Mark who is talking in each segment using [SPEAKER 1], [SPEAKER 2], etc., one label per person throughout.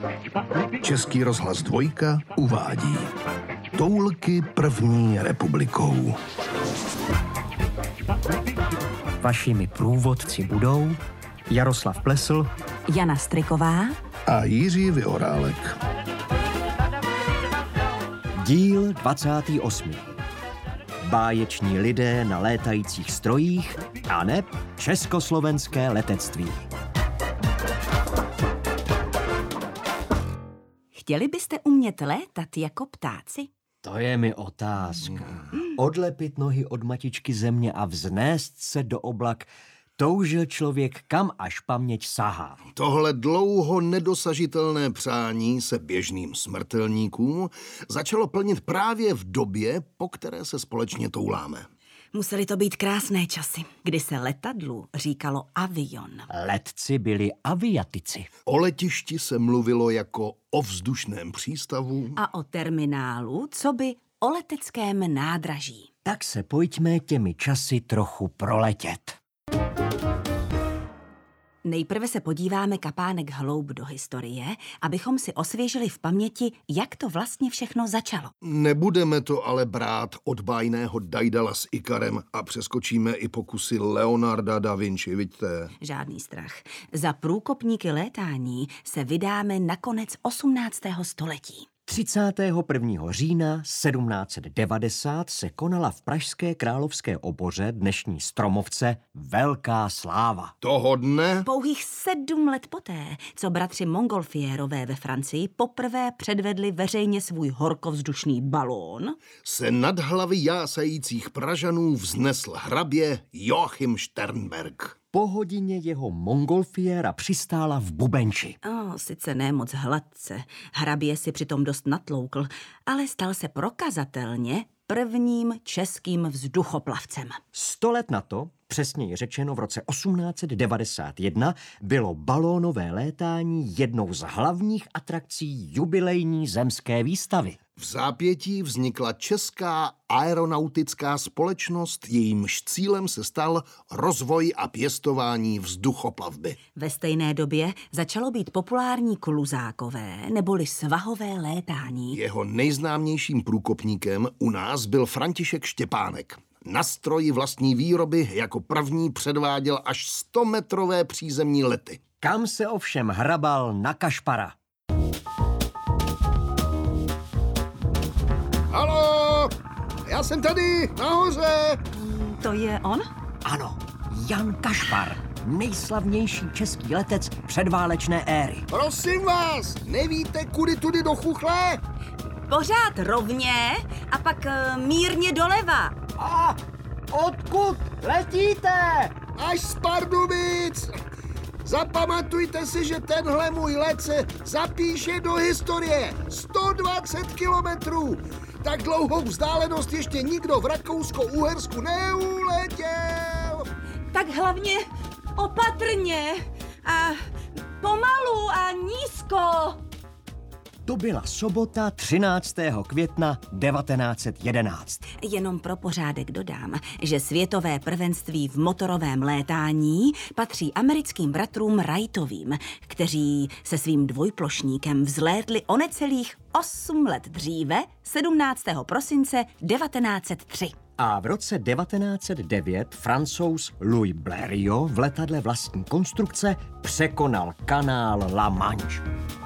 [SPEAKER 1] Český rozhlas Dvojka uvádí Toulky první republikou.
[SPEAKER 2] Vašimi průvodci budou Jaroslav Plesl,
[SPEAKER 3] Jana Striková
[SPEAKER 1] A Jiří Vyhorálek.
[SPEAKER 2] Díl 28. Báječní lidé na létajících strojích aneb československé letectví.
[SPEAKER 3] Chtěli byste umět létat jako ptáci?
[SPEAKER 2] To je mi otázka. Odlepit nohy od matičky země a vznést se do oblak, toužil člověk, kam až paměť sahá.
[SPEAKER 1] Tohle dlouho nedosažitelné přání se běžným smrtelníkům začalo plnit právě v době, po které se společně touláme.
[SPEAKER 3] Musely to být krásné časy, kdy se letadlu říkalo avion.
[SPEAKER 2] Letci byli aviatici.
[SPEAKER 1] O letišti se mluvilo jako o vzdušném přístavu.
[SPEAKER 3] A o terminálu, co by o leteckém nádraží.
[SPEAKER 2] Tak se pojďme těmi časy trochu proletět.
[SPEAKER 3] Nejprve se podíváme kapánek hloub do historie, abychom si osvěžili v paměti, jak to vlastně všechno začalo.
[SPEAKER 1] Nebudeme to ale brát od bájného Dajdala s Ikarem a přeskočíme i pokusy Leonarda da Vinci, vidíte?
[SPEAKER 3] Žádný strach. Za průkopníky létání se vydáme na konec 18. století.
[SPEAKER 2] 31. října 1790 se konala v pražské Královské oboře, dnešní Stromovce, velká sláva.
[SPEAKER 1] Toho dne
[SPEAKER 3] Pouhých 7 let poté, co bratři Montgolfiérové ve Francii poprvé předvedli veřejně svůj horkovzdušný balón,
[SPEAKER 1] se nad hlavy jásajících Pražanů vznesl hrabě Joachim Sternberg.
[SPEAKER 2] Po hodině jeho Montgolfiéra přistála v Bubenči.
[SPEAKER 3] Sice ne moc hladce, hrabě si přitom dost natloukl, ale stal se prokazatelně prvním českým vzduchoplavcem.
[SPEAKER 2] 100 let na to, přesněji řečeno v roce 1891, bylo balónové létání jednou z hlavních atrakcí jubilejní zemské výstavy.
[SPEAKER 1] V zápětí vznikla Česká aeronautická společnost, jejímž cílem se stal rozvoj a pěstování vzduchoplavby.
[SPEAKER 3] Ve stejné době začalo být populární kluzákové neboli svahové létání.
[SPEAKER 1] Jeho nejznámějším průkopníkem u nás byl František Štěpánek. Na stroji vlastní výroby jako první předváděl až 100metrové přízemní lety.
[SPEAKER 2] Kam se ovšem hrabal na kašpara.
[SPEAKER 1] Haló, já jsem tady, nahoře.
[SPEAKER 3] To je on?
[SPEAKER 2] Ano, Jan Kašpar, nejslavnější český letec předválečné éry.
[SPEAKER 1] Prosím vás, nevíte, kudy tudy do Chuchle?
[SPEAKER 3] Pořád rovně a pak mírně doleva.
[SPEAKER 2] A odkud letíte?
[SPEAKER 1] Až z Pardubic. Zapamatujte si, že tenhle můj let se zapíše do historie. 120 kilometrů. Tak dlouhou vzdálenost ještě nikdo v Rakousko-Uhersku neuletěl.
[SPEAKER 3] Tak hlavně opatrně a pomalu a nízko.
[SPEAKER 2] To byla sobota 13. května 1911.
[SPEAKER 3] Jenom pro pořádek dodám, že světové prvenství v motorovém létání patří americkým bratrům Wrightovým, kteří se svým dvojplošníkem vzlétli o necelých 8 let dříve, 17. prosince 1903.
[SPEAKER 2] A v roce 1909 Francouz Louis Blériot v letadle vlastní konstrukce překonal kanál La Manche.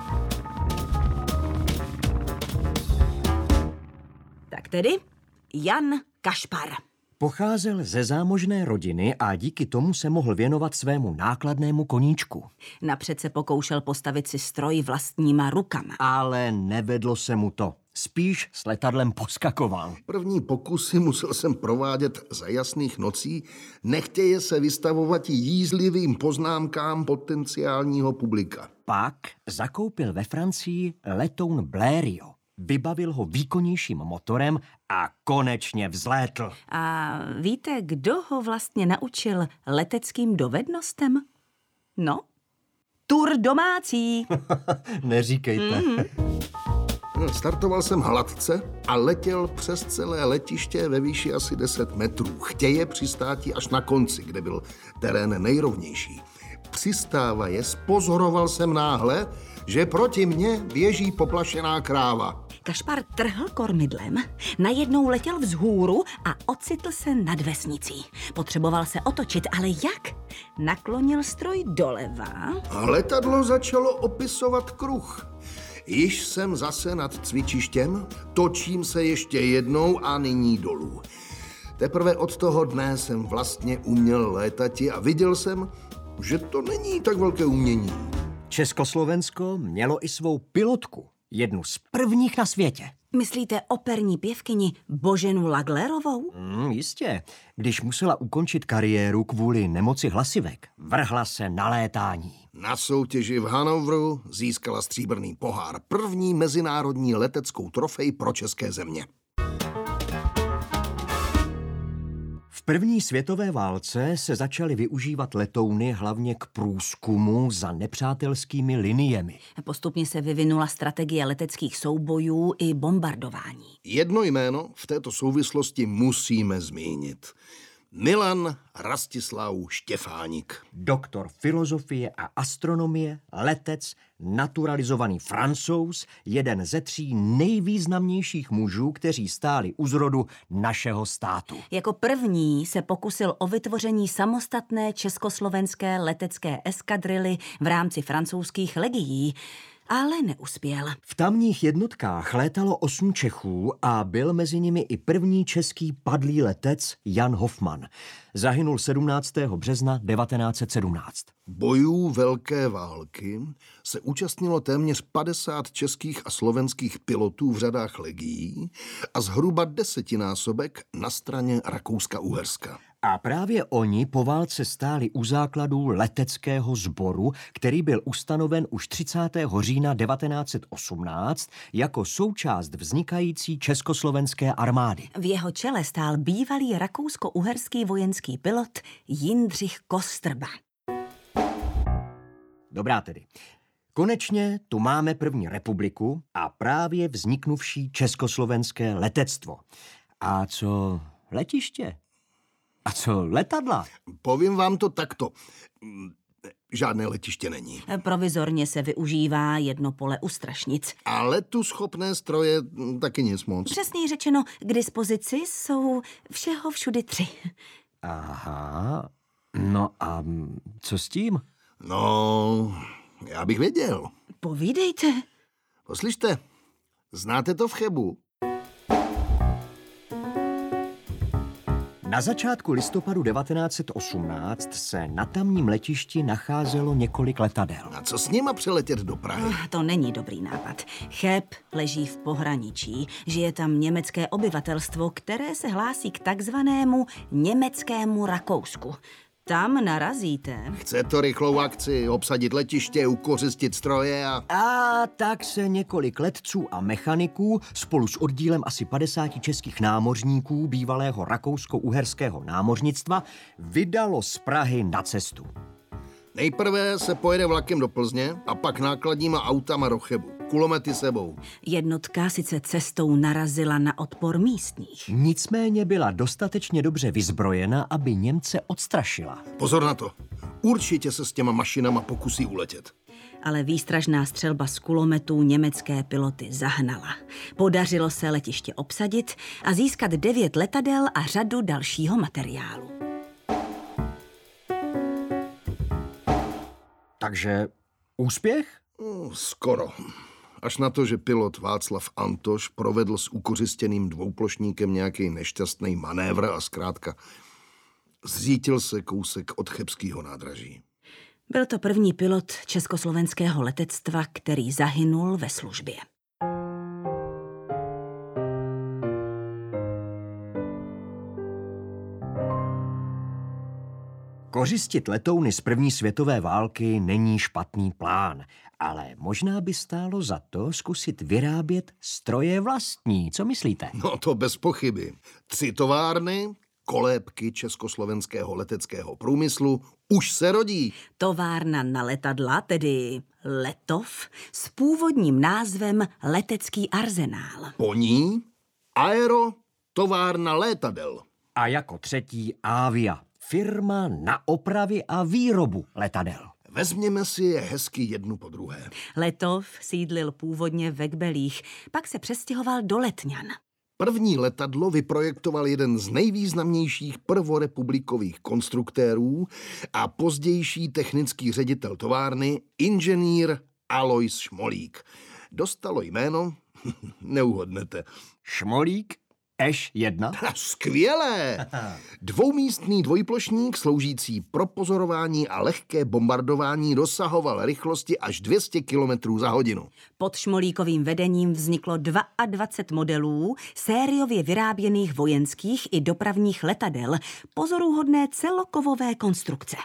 [SPEAKER 3] Tak tedy Jan Kašpar.
[SPEAKER 2] Pocházel ze zámožné rodiny a díky tomu se mohl věnovat svému nákladnému koníčku.
[SPEAKER 3] Napřed se pokoušel postavit si stroj vlastníma rukama.
[SPEAKER 2] Ale nevedlo se mu to. Spíš s letadlem poskakoval.
[SPEAKER 1] První pokusy musel jsem provádět za jasných nocí, nechtěje se vystavovat jízlivým poznámkám potenciálního publika.
[SPEAKER 2] Pak zakoupil ve Francii letoun Blériot. Vybavil ho výkonnějším motorem a konečně vzlétl.
[SPEAKER 3] A víte, kdo ho vlastně naučil leteckým dovednostem? No, Tur domácí.
[SPEAKER 2] Neříkejte.
[SPEAKER 1] Startoval jsem hladce a letěl přes celé letiště ve výši asi 10 metrů. Chtěje přistáti až na konci, kde byl terén nejrovnější. Přistávaje spozoroval jsem náhle, že proti mně běží poplašená kráva.
[SPEAKER 3] Kašpar trhl kormidlem, najednou letěl vzhůru a ocitl se nad vesnicí. Potřeboval se otočit, ale jak? Naklonil stroj doleva.
[SPEAKER 1] A letadlo začalo opisovat kruh. Již jsem zase nad cvičištěm, točím se ještě jednou a nyní dolů. Teprve od toho dne jsem vlastně uměl létati a viděl jsem, že to není tak velké umění.
[SPEAKER 2] Československo mělo i svou pilotku, jednu z prvních na světě.
[SPEAKER 3] Myslíte operní pěvkyni Boženu Laglerovou?
[SPEAKER 2] Jistě. Když musela ukončit kariéru kvůli nemoci hlasivek, vrhla se na létání.
[SPEAKER 1] Na soutěži v Hannoveru získala stříbrný pohár, první mezinárodní leteckou trofej pro české země.
[SPEAKER 2] V první světové válce se začaly využívat letouny hlavně k průzkumu za nepřátelskými liniemi.
[SPEAKER 3] Postupně se vyvinula strategie leteckých soubojů i bombardování.
[SPEAKER 1] Jedno jméno v této souvislosti musíme zmínit. Milan Rastislav Štěfánik.
[SPEAKER 2] Doktor filozofie a astronomie, letec, naturalizovaný Francouz, jeden ze 3 nejvýznamnějších mužů, kteří stáli u zrodu našeho státu.
[SPEAKER 3] Jako první se pokusil o vytvoření samostatné československé letecké eskadrily v rámci francouzských legií, ale neuspěl.
[SPEAKER 2] V tamních jednotkách létalo 8 Čechů a byl mezi nimi i první český padlý letec Jan Hofmann. Zahynul 17. března 1917.
[SPEAKER 1] Bojů Velké války se účastnilo téměř 50 českých a slovenských pilotů v řadách legií a zhruba 10násobek na straně Rakouska-Uherska.
[SPEAKER 2] A právě oni po válce stáli u základů leteckého sboru, který byl ustanoven už 30. října 1918 jako součást vznikající československé armády.
[SPEAKER 3] V jeho čele stál bývalý rakousko-uherský vojenský pilot Jindřich Kostrba.
[SPEAKER 2] Dobrá tedy. Konečně tu máme první republiku a právě vzniknuvší československé letectvo. A co letiště? A co letadla?
[SPEAKER 1] Povím vám to takto. Žádné letiště není.
[SPEAKER 3] Provizorně se využívá jedno pole u Strašnic.
[SPEAKER 1] A letu schopné stroje taky nic moc.
[SPEAKER 3] Přesněji řečeno, k dispozici jsou všeho všudy 3.
[SPEAKER 2] Aha, no a co s tím?
[SPEAKER 1] No, já bych věděl.
[SPEAKER 3] Povídejte.
[SPEAKER 1] Poslyšte, znáte to v Chebu?
[SPEAKER 2] Na začátku listopadu 1918 se na tamním letišti nacházelo několik letadel.
[SPEAKER 1] A co s nima přeletět do Prahy?
[SPEAKER 3] To není dobrý nápad. Cheb leží v pohraničí. Žije tam německé obyvatelstvo, které se hlásí k takzvanému německému Rakousku. Tam narazíte.
[SPEAKER 1] Chce to rychlou akci, obsadit letiště, ukořistit stroje a...
[SPEAKER 2] A tak se několik letců a mechaniků spolu s oddílem asi 50 českých námořníků bývalého rakousko-uherského námořnictva vydalo z Prahy na cestu.
[SPEAKER 1] Nejprve se pojede vlakem do Plzně a pak nákladníma autama do Chebu. Kulomety sebou.
[SPEAKER 3] Jednotka sice cestou narazila na odpor místních.
[SPEAKER 2] Nicméně byla dostatečně dobře vyzbrojena, aby Němce odstrašila.
[SPEAKER 1] Pozor na to. Určitě se s těma mašinama pokusí uletět.
[SPEAKER 3] Ale výstražná střelba z kulometů německé piloty zahnala. Podařilo se letiště obsadit a získat 9 letadel a řadu dalšího materiálu.
[SPEAKER 2] Takže úspěch?
[SPEAKER 1] Skoro. Až na to, že pilot Václav Antoš provedl s ukořistěným dvouplošníkem nějaký nešťastný manévr a zkrátka zřítil se kousek od chebského nádraží.
[SPEAKER 3] Byl to první pilot československého letectva, který zahynul ve službě.
[SPEAKER 2] Kořistit letouny z první světové války není špatný plán, ale možná by stálo za to zkusit vyrábět stroje vlastní. Co myslíte?
[SPEAKER 1] No to bez pochyby. 3 továrny, kolébky československého leteckého průmyslu už se rodí.
[SPEAKER 3] Továrna na letadla, tedy Letov, s původním názvem Letecký arzenál.
[SPEAKER 1] Po ní Aero, továrna létadel.
[SPEAKER 2] A jako 3. Avia, firma na opravy a výrobu letadel.
[SPEAKER 1] Vezměme si je hezky jednu po druhé.
[SPEAKER 3] Letov sídlil původně ve Kbelích, pak se přestěhoval do Letňan.
[SPEAKER 1] První letadlo vyprojektoval jeden z nejvýznamnějších prvorepublikových konstruktérů a pozdější technický ředitel továrny, inženýr Alois Šmolík. Dostalo jméno, neuhodnete.
[SPEAKER 2] Šmolík Š1?
[SPEAKER 1] Skvělé! Dvoumístný dvojplošník sloužící pro pozorování a lehké bombardování dosahoval rychlosti až 200 km za hodinu.
[SPEAKER 3] Pod Šmolíkovým vedením vzniklo 22 modelů sériově vyráběných vojenských i dopravních letadel, pozoruhodné celokovové konstrukce.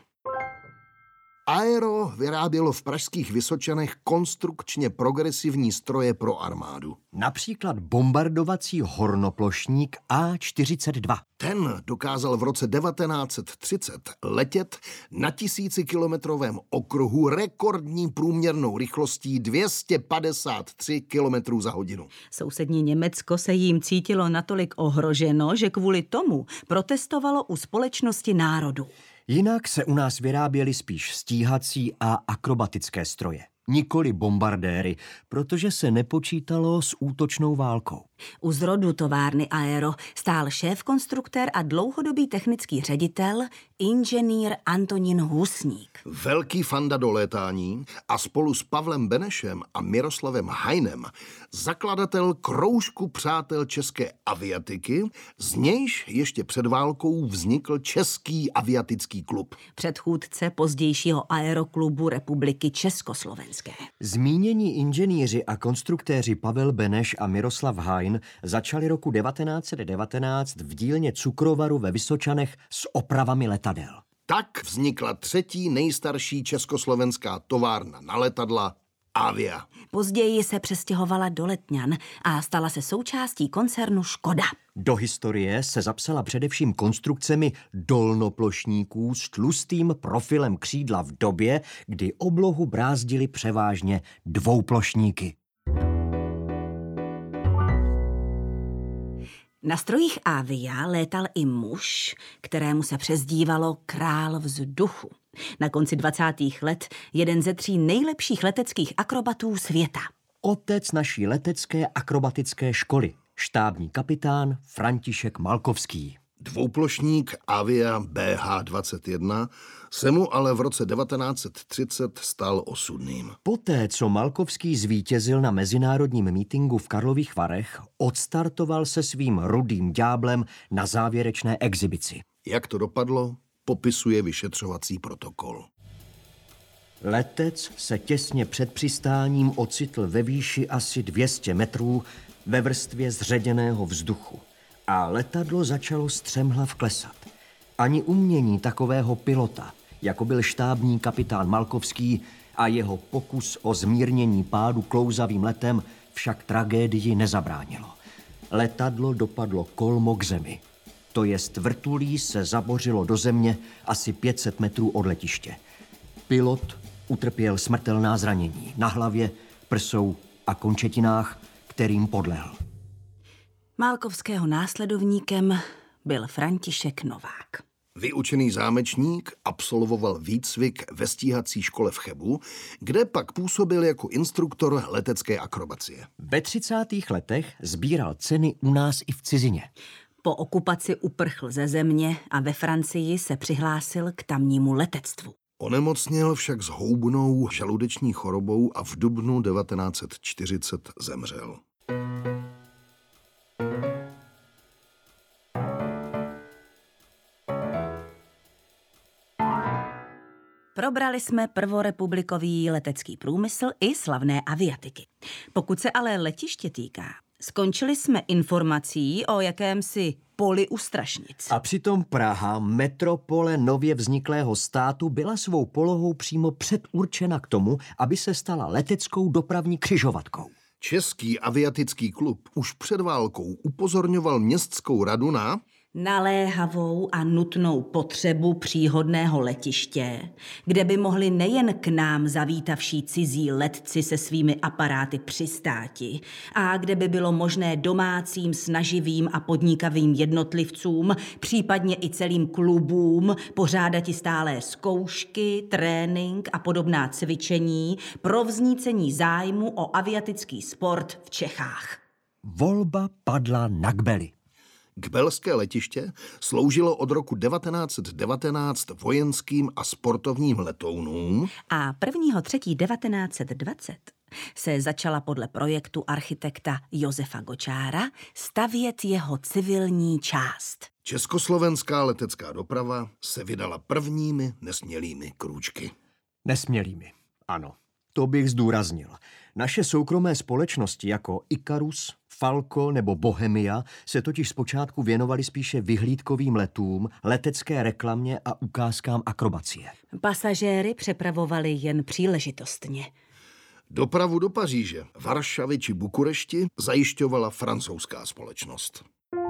[SPEAKER 1] Aero vyrábělo v pražských Vysočanech konstrukčně progresivní stroje pro armádu.
[SPEAKER 2] Například bombardovací hornoplošník A-42.
[SPEAKER 1] Ten dokázal v roce 1930 letět na 1000kilometrovém okruhu rekordní průměrnou rychlostí 253 km za hodinu.
[SPEAKER 3] Sousední Německo se jím cítilo natolik ohroženo, že kvůli tomu protestovalo u společnosti národů.
[SPEAKER 2] Jinak se u nás vyráběly spíš stíhací a akrobatické stroje. Nikoli bombardéry, protože se nepočítalo s útočnou válkou.
[SPEAKER 3] U zrodu továrny Aero stál šéf-konstruktér a dlouhodobý technický ředitel inženýr Antonín Husník.
[SPEAKER 1] Velký fanda do létání a spolu s Pavlem Benešem a Miroslavem Hajnem zakladatel kroužku přátel české aviatiky, z nějž ještě před válkou vznikl Český aviatický klub.
[SPEAKER 3] Předchůdce pozdějšího aeroklubu Republiky Československé.
[SPEAKER 2] Zmínění inženýři a konstruktéři Pavel Beneš a Miroslav Hajn začali roku 1919 v dílně cukrovaru ve Vysočanech s opravami letadel.
[SPEAKER 1] Tak vznikla třetí nejstarší československá továrna na letadla Avia.
[SPEAKER 3] Později se přestěhovala do Letňan a stala se součástí koncernu Škoda.
[SPEAKER 2] Do historie se zapsala především konstrukcemi dolnoplošníků s tlustým profilem křídla v době, kdy oblohu brázdily převážně dvouplošníky.
[SPEAKER 3] Na strojích Avia létal i muž, kterému se přezdívalo Král vzduchu. Na konci 20. let jeden ze 3 nejlepších leteckých akrobatů světa.
[SPEAKER 2] Otec naší letecké akrobatické školy, štábní kapitán František Malkovský.
[SPEAKER 1] Dvouplošník Avia BH-21 se mu ale v roce 1930 stal osudným.
[SPEAKER 2] Poté, co Malkovský zvítězil na mezinárodním mítinku v Karlových Varech, odstartoval se svým rudým ďáblem na závěrečné exibici.
[SPEAKER 1] Jak to dopadlo, popisuje vyšetřovací protokol.
[SPEAKER 2] Letec se těsně před přistáním ocitl ve výši asi 200 metrů ve vrstvě zředěného vzduchu a letadlo začalo střemhlav klesat. Ani umění takového pilota, jako byl štábní kapitán Malkovský, a jeho pokus o zmírnění pádu klouzavým letem však tragédii nezabránilo. Letadlo dopadlo kolmo k zemi. To jest vrtulí se zabořilo do země asi 500 metrů od letiště. Pilot utrpěl smrtelná zranění na hlavě, prsou a končetinách, kterým podlehl.
[SPEAKER 3] Malkovského následovníkem byl František Novák.
[SPEAKER 1] Vyučený zámečník absolvoval výcvik ve stíhací škole v Chebu, kde pak působil jako instruktor letecké akrobacie.
[SPEAKER 2] Ve 30. letech sbíral ceny u nás i v cizině.
[SPEAKER 3] Po okupaci uprchl ze země a ve Francii se přihlásil k tamnímu letectvu.
[SPEAKER 1] Onemocněl však s houbnou žaludeční chorobou a v dubnu 1940 zemřel.
[SPEAKER 3] Probrali jsme prvorepublikový letecký průmysl i slavné aviatiky. Pokud se ale letiště týká, skončili jsme informací o jakémsi poli u Strašnic.
[SPEAKER 2] A přitom Praha, metropole nově vzniklého státu, byla svou polohou přímo předurčena k tomu, aby se stala leteckou dopravní křižovatkou.
[SPEAKER 1] Český aviatický klub už před válkou upozorňoval městskou radu na
[SPEAKER 3] naléhavou a nutnou potřebu příhodného letiště, kde by mohli nejen k nám zavítavší cizí letci se svými aparáty přistáti a kde by bylo možné domácím, snaživým a podnikavým jednotlivcům, případně i celým klubům, pořádati stálé zkoušky, trénink a podobná cvičení pro vznícení zájmu o aviatický sport v Čechách.
[SPEAKER 2] Volba padla na Kbely.
[SPEAKER 1] Kbelské letiště sloužilo od roku 1919 vojenským a sportovním letounům
[SPEAKER 3] A 1.3.1920 se začala podle projektu architekta Josefa Gočára stavět jeho civilní část.
[SPEAKER 1] Československá letecká doprava se vydala prvními nesmělými krůčky.
[SPEAKER 2] Nesmělými, ano. To bych zdůraznil. Naše soukromé společnosti jako Ikarus, Falco nebo Bohemia se totiž zpočátku věnovaly spíše vyhlídkovým letům, letecké reklamě a ukázkám akrobacie.
[SPEAKER 3] Pasažéry přepravovali jen příležitostně.
[SPEAKER 1] Dopravu do Paříže, Varšavy či Bukurešti zajišťovala francouzská společnost.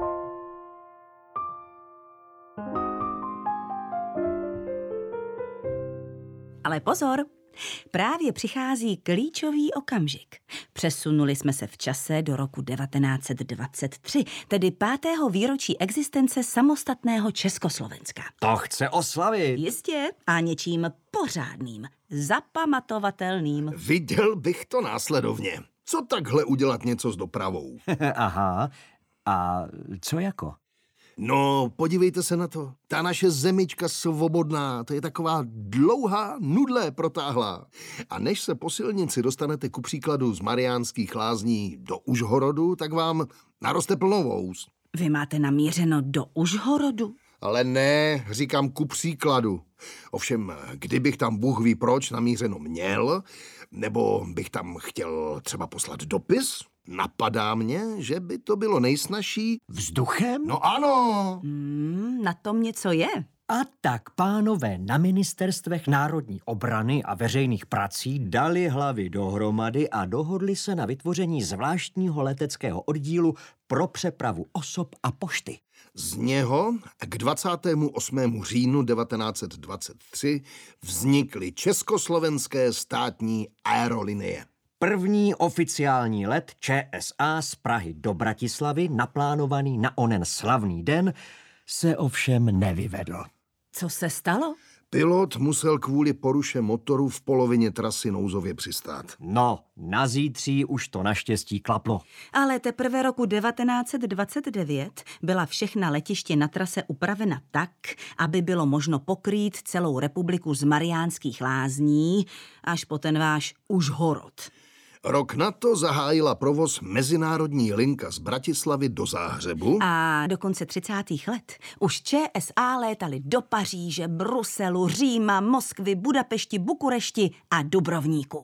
[SPEAKER 3] Ale pozor! Právě přichází klíčový okamžik. Přesunuli jsme se v čase do roku 1923, tedy 5. výročí existence samostatného Československa.
[SPEAKER 2] To chce oslavit.
[SPEAKER 3] Jistě, a něčím pořádným, zapamatovatelným.
[SPEAKER 1] Viděl bych to následovně. Co takhle udělat něco s dopravou?
[SPEAKER 2] Aha, a co jako?
[SPEAKER 1] No, podívejte se na to. Ta naše zemička svobodná, to je taková dlouhá, nudlé protáhlá. A než se po silnici dostanete ku příkladu z Mariánských Lázní do Užhorodu, tak vám naroste plno vous.
[SPEAKER 3] Vy máte namířeno do Užhorodu?
[SPEAKER 1] Ale ne, říkám ku příkladu. Ovšem, kdybych tam Bůh ví proč namířeno měl, nebo bych tam chtěl třeba poslat dopis, napadá mě, že by to bylo nejsnažší.
[SPEAKER 2] Vzduchem?
[SPEAKER 1] No ano.
[SPEAKER 3] Na tom něco je.
[SPEAKER 2] A tak pánové na ministerstvech národní obrany a veřejných prací dali hlavy dohromady a dohodli se na vytvoření zvláštního leteckého oddílu pro přepravu osob a pošty.
[SPEAKER 1] Z něho k 28. říjnu 1923 vznikly Československé státní aerolinie.
[SPEAKER 2] První oficiální let ČSA z Prahy do Bratislavy, naplánovaný na onen slavný den, se ovšem nevyvedl.
[SPEAKER 3] Co se stalo?
[SPEAKER 1] Pilot musel kvůli poruše motoru v polovině trasy nouzově přistát.
[SPEAKER 2] No, na zítří už to naštěstí klaplo.
[SPEAKER 3] Ale teprve roku 1929 byla všechna letiště na trase upravena tak, aby bylo možno pokrýt celou republiku z Mariánských Lázní až po ten váš Užhorod.
[SPEAKER 1] Rok na to zahájila provoz mezinárodní linka z Bratislavy do Záhřebu.
[SPEAKER 3] A do konce 30. let už ČSA létaly do Paříže, Bruselu, Říma, Moskvy, Budapešti, Bukurešti a Dubrovníku.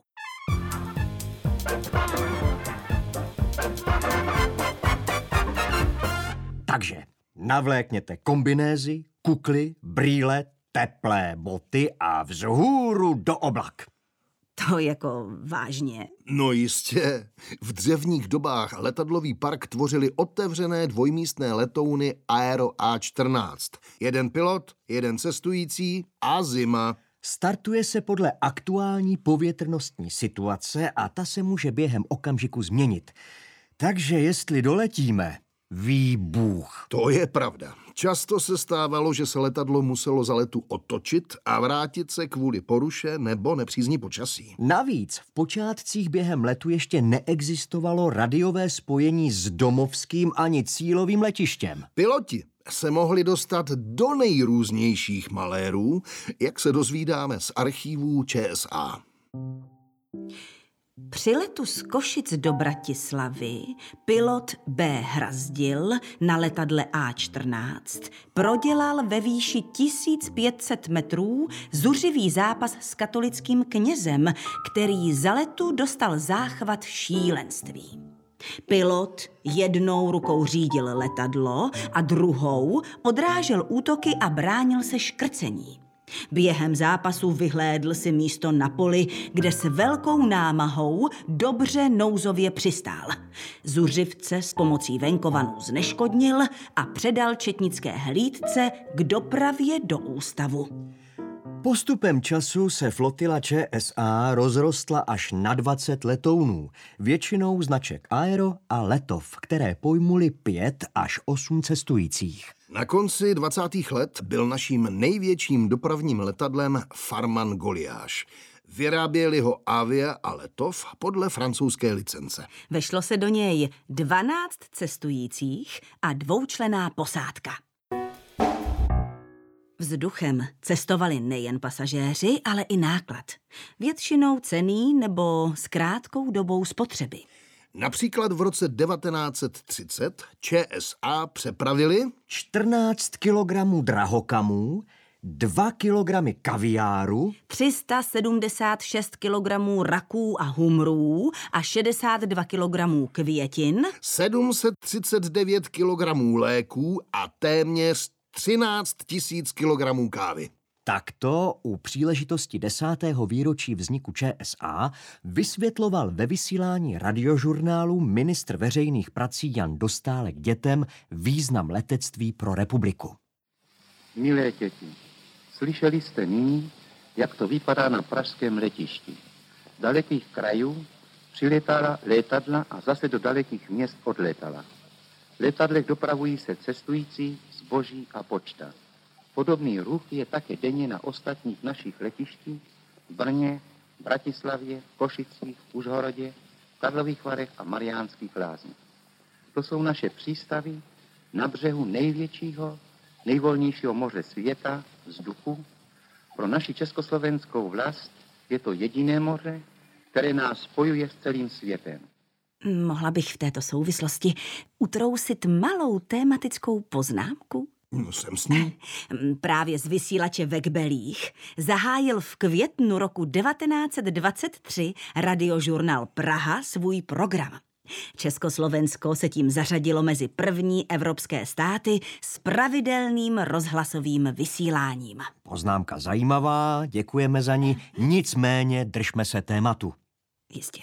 [SPEAKER 2] Takže navlékněte kombinézy, kukly, brýle, teplé boty a vzhůru do oblak.
[SPEAKER 3] To jako vážně.
[SPEAKER 1] No jistě. V dřevních dobách letadlový park tvořili otevřené dvojmístné letouny Aero A14. Jeden pilot, jeden cestující a zima.
[SPEAKER 2] Startuje se podle aktuální povětrnostní situace a ta se může během okamžiku změnit. Takže jestli doletíme, ví Bůh.
[SPEAKER 1] To je pravda. Často se stávalo, že se letadlo muselo za letu otočit a vrátit se kvůli poruše nebo nepřízni počasí.
[SPEAKER 2] Navíc v počátcích během letu ještě neexistovalo radiové spojení s domovským ani cílovým letištěm.
[SPEAKER 1] Piloti se mohli dostat do nejrůznějších malérů, jak se dozvídáme z archívů ČSA.
[SPEAKER 3] Při letu z Košic do Bratislavy pilot B. Hrazdil na letadle A14 prodělal ve výši 1500 metrů zuřivý zápas s katolickým knězem, který za letu dostal záchvat šílenství. Pilot jednou rukou řídil letadlo a druhou odrážel útoky a bránil se škrcení. Během zápasu vyhlédl si místo na poli, kde s velkou námahou dobře nouzově přistál. Zuřivce s pomocí venkovanů zneškodnil a předal četnické hlídce k dopravě do ústavu.
[SPEAKER 2] Postupem času se flotila ČSA rozrostla až na 20 letounů, většinou značek Aero a Letov, které pojmuly 5 až 8 cestujících.
[SPEAKER 1] Na konci 20. let byl naším největším dopravním letadlem Farman Goliáš. Vyráběli ho Avia a Letov podle francouzské licence.
[SPEAKER 3] Vešlo se do něj 12 cestujících a dvoučlenná posádka. Vzduchem cestovali nejen pasažéři, ale i náklad. Většinou cenný nebo s krátkou dobou spotřeby.
[SPEAKER 1] Například v roce 1930 ČSA přepravili
[SPEAKER 2] 14 kilogramů drahokamů, 2 kilogramy kaviáru,
[SPEAKER 3] 376 kilogramů raků a humrů a 62 kilogramů květin,
[SPEAKER 1] 739 kilogramů léků a téměř 13 000 kilogramů kávy.
[SPEAKER 2] Takto u příležitosti 10. výročí vzniku ČSA vysvětloval ve vysílání radiožurnálu ministr veřejných prací Jan Dostálek dětem význam letectví pro republiku.
[SPEAKER 4] Milé děti, slyšeli jste nyní, jak to vypadá na pražském letišti. Z dalekých krajů přilétala letadla a zase do dalekých měst odlétala. V letadlech dopravují se cestující, zboží a pošta. Podobný ruch je také denně na ostatních našich letištích v Brně, Bratislavě, Košicích, Užhorodě, Karlových Varech a Mariánských Lázních. To jsou naše přístavy na břehu největšího, nejvolnějšího moře světa, vzduchu. Pro naši československou vlast je to jediné moře, které nás spojuje s celým světem.
[SPEAKER 3] Mohla bych v této souvislosti utrousit malou tématickou poznámku?
[SPEAKER 1] No, jsem s ní.
[SPEAKER 3] Právě z vysílače ve Kbelích zahájil v květnu roku 1923 radiožurnál Praha svůj program. Československo se tím zařadilo mezi první evropské státy s pravidelným rozhlasovým vysíláním.
[SPEAKER 2] Poznámka zajímavá, děkujeme za ní, nicméně držme se tématu.
[SPEAKER 3] Jistě.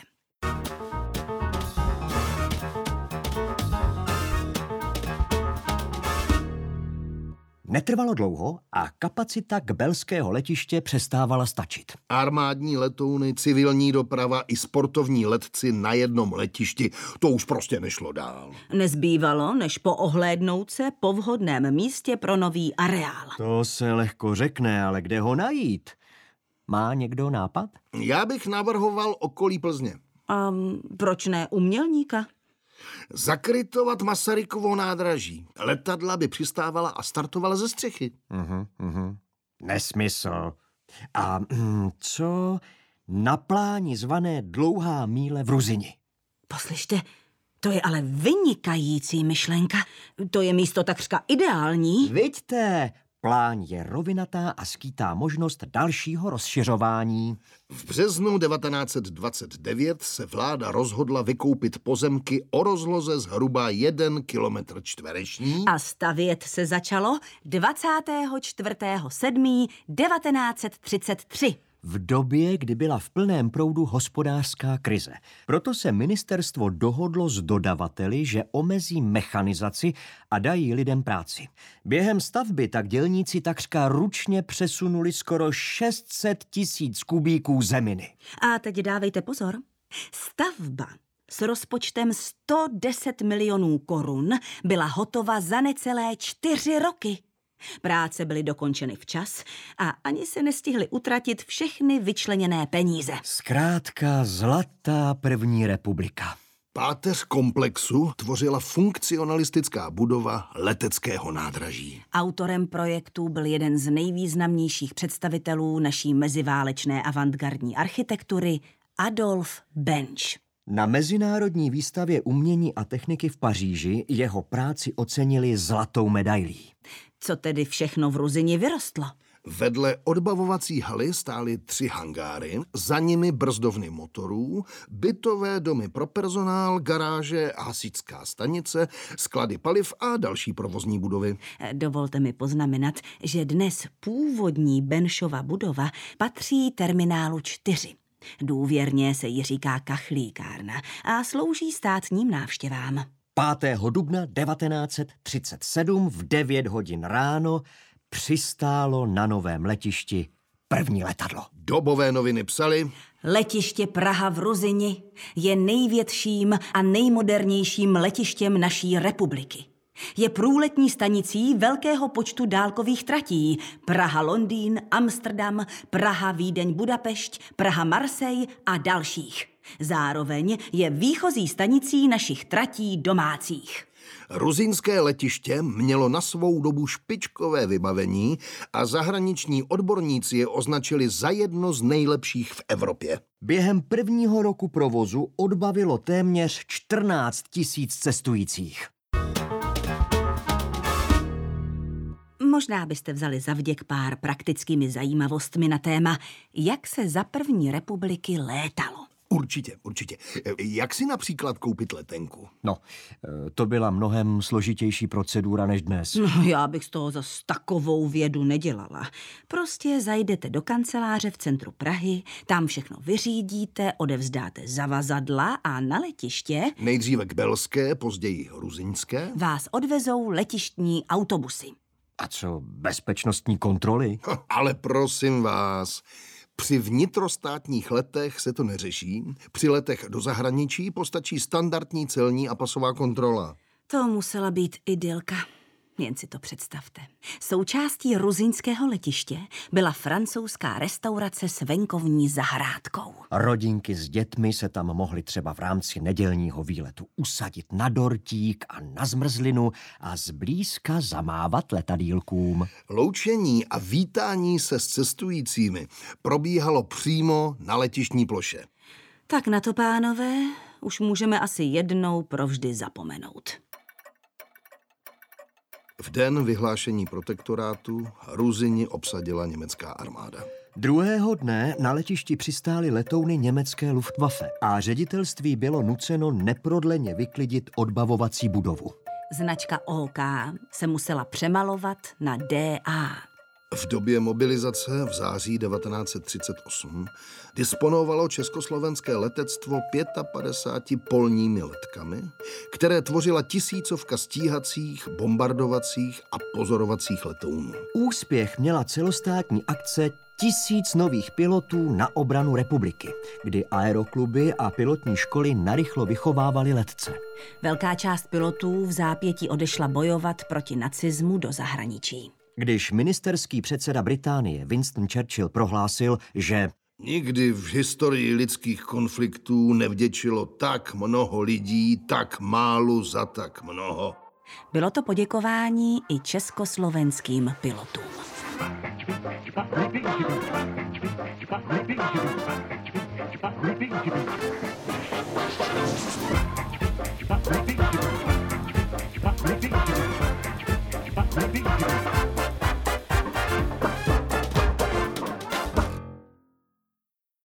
[SPEAKER 2] Netrvalo dlouho a kapacita kbelského letiště přestávala stačit.
[SPEAKER 1] Armádní letouny, civilní doprava i sportovní letci na jednom letišti, to už prostě nešlo dál.
[SPEAKER 3] Nezbývalo, než poohlédnout se po vhodném místě pro nový areál.
[SPEAKER 2] To se lehko řekne, ale kde ho najít? Má někdo nápad?
[SPEAKER 1] Já bych navrhoval okolí Plzně.
[SPEAKER 3] A proč ne u Mělníka?
[SPEAKER 1] Zakrytovat Masarykovo nádraží. Letadla by přistávala a startovala ze střechy.
[SPEAKER 2] Nesmysl. A co na pláni zvané Dlouhá míle v Ruzini?
[SPEAKER 3] Poslyšte, to je ale vynikající myšlenka. To je místo takřka ideální.
[SPEAKER 2] Vidíte, plán je rovinatá a skýtá možnost dalšího rozšiřování.
[SPEAKER 1] V březnu 1929 se vláda rozhodla vykoupit pozemky o rozloze zhruba 1 kilometr čtvereční.
[SPEAKER 3] A stavět se začalo 24.7.1933.
[SPEAKER 2] V době, kdy byla v plném proudu hospodářská krize. Proto se ministerstvo dohodlo s dodavateli, že omezí mechanizaci a dají lidem práci. Během stavby tak dělníci takřka ručně přesunuli skoro 600 000 kubíků zeminy.
[SPEAKER 3] A teď dávejte pozor. Stavba s rozpočtem 110 milionů korun byla hotova za necelé 4 roky. Práce byly dokončeny včas a ani se nestihly utratit všechny vyčleněné peníze.
[SPEAKER 2] Zkrátka zlatá první republika.
[SPEAKER 1] Páteř komplexu tvořila funkcionalistická budova leteckého nádraží.
[SPEAKER 3] Autorem projektu byl jeden z nejvýznamnějších představitelů naší meziválečné avantgardní architektury Adolf Benč.
[SPEAKER 2] Na Mezinárodní výstavě umění a techniky v Paříži jeho práci ocenili zlatou medailí.
[SPEAKER 3] Co tedy všechno v Ruzini vyrostlo?
[SPEAKER 1] Vedle odbavovací haly stály 3 hangáry, za nimi brzdovny motorů, bytové domy pro personál, garáže, hasičská stanice, sklady paliv a další provozní budovy.
[SPEAKER 3] Dovolte mi poznamenat, že dnes původní Benšova budova patří terminálu 4. Důvěrně se jí říká kachlíkárna a slouží státním návštěvám.
[SPEAKER 2] 5. dubna 1937 v 9 hodin ráno přistálo na novém letišti první letadlo.
[SPEAKER 1] Dobové noviny psaly:
[SPEAKER 3] Letiště Praha v Ruzyni je největším a nejmodernějším letištěm naší republiky. Je průletní stanicí velkého počtu dálkových tratí Praha-Londýn, Amsterdam, Praha-Vídeň-Budapešť, Praha-Marseille a dalších. Zároveň je výchozí stanicí našich tratí domácích.
[SPEAKER 1] Ruzínské letiště mělo na svou dobu špičkové vybavení a zahraniční odborníci je označili za jedno z nejlepších v Evropě.
[SPEAKER 2] Během prvního roku provozu odbavilo téměř 14 000 cestujících.
[SPEAKER 3] Možná byste vzali zavděk pár praktickými zajímavostmi na téma, jak se za první republiky létalo.
[SPEAKER 1] Určitě. Jak si například koupit letenku?
[SPEAKER 2] No, to byla mnohem složitější procedura než dnes.
[SPEAKER 3] No, já bych z toho zas takovou vědu nedělala. Prostě zajdete do kanceláře v centru Prahy, tam všechno vyřídíte, odevzdáte zavazadla a na letiště...
[SPEAKER 1] Nejdříve k Belské, později Ruzyňské.
[SPEAKER 3] Vás odvezou letištní autobusy.
[SPEAKER 2] A co bezpečnostní kontroly?
[SPEAKER 1] Ale prosím vás... Při vnitrostátních letech se to neřeší. Při letech do zahraničí postačí standardní celní a pasová kontrola.
[SPEAKER 3] To musela být idylka. Jen si to představte. Součástí ruzyňského letiště byla francouzská restaurace s venkovní zahrádkou.
[SPEAKER 2] Rodinky s dětmi se tam mohly třeba v rámci nedělního výletu usadit na dortík a na zmrzlinu a zblízka zamávat letadýlkům.
[SPEAKER 1] Loučení a vítání se s cestujícími probíhalo přímo na letištní ploše.
[SPEAKER 3] Tak na to, pánové, už můžeme asi jednou provždy zapomenout.
[SPEAKER 1] V den vyhlášení protektorátu Ruzyni obsadila německá armáda.
[SPEAKER 2] Druhého dne na letišti přistály letouny německé Luftwaffe a ředitelství bylo nuceno neprodleně vyklidit odbavovací budovu.
[SPEAKER 3] Značka OK se musela přemalovat na DA.
[SPEAKER 1] V době mobilizace v září 1938 disponovalo československé letectvo 55 polními letkami, které tvořila tisícovka stíhacích, bombardovacích a pozorovacích letounů.
[SPEAKER 2] Úspěch měla celostátní akce 1000 nových pilotů na obranu republiky, kdy aerokluby a pilotní školy narychlo vychovávaly letce.
[SPEAKER 3] Velká část pilotů v zápětí odešla bojovat proti nacismu do zahraničí.
[SPEAKER 2] Když ministerský předseda Británie Winston Churchill prohlásil, že
[SPEAKER 1] nikdy v historii lidských konfliktů nevděčilo tak mnoho lidí tak málo za tak mnoho.
[SPEAKER 3] Bylo to poděkování i československým pilotům.